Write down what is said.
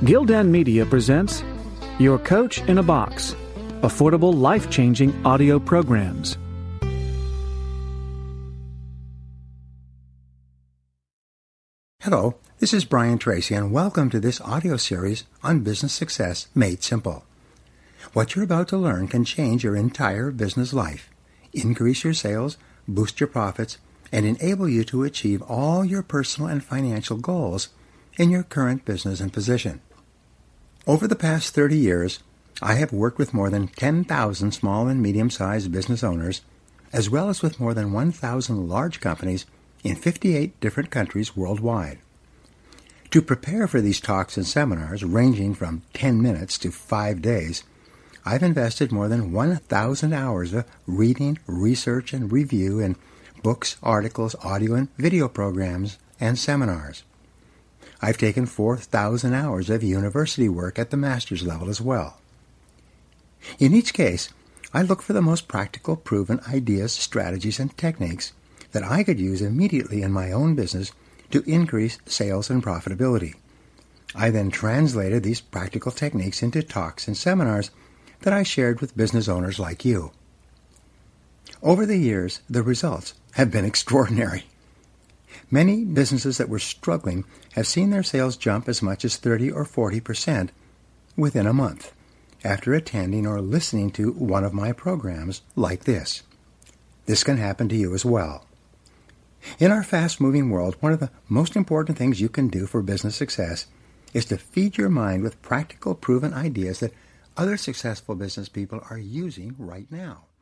Gildan Media presents Your Coach in a Box, affordable, life-changing audio programs. Hello, this is Brian Tracy, and welcome to this audio series on business success made simple. What you're about to learn can change your entire business life, increase your sales, boost your profits, and enable you to achieve all your personal and financial goals in your current business and position. Over the past 30 years, I have worked with more than 10,000 small and medium-sized business owners, as well as with more than 1,000 large companies in 58 different countries worldwide. To prepare for these talks and seminars ranging from 10 minutes to 5 days, I've invested more than 1,000 hours of reading, research, and review in books, articles, audio and video programs, and seminars. I've taken 4,000 hours of university work at the master's level as well. In each case, I look for the most practical, proven ideas, strategies, and techniques that I could use immediately in my own business to increase sales and profitability. I then translated these practical techniques into talks and seminars that I shared with business owners like you. Over the years, the results have been extraordinary. Many businesses that were struggling have seen their sales jump as much as 30 or 40% within a month after attending or listening to one of my programs like this. This can happen to you as well. In our fast-moving world, one of the most important things you can do for business success is to feed your mind with practical, proven ideas that other successful business people are using right now.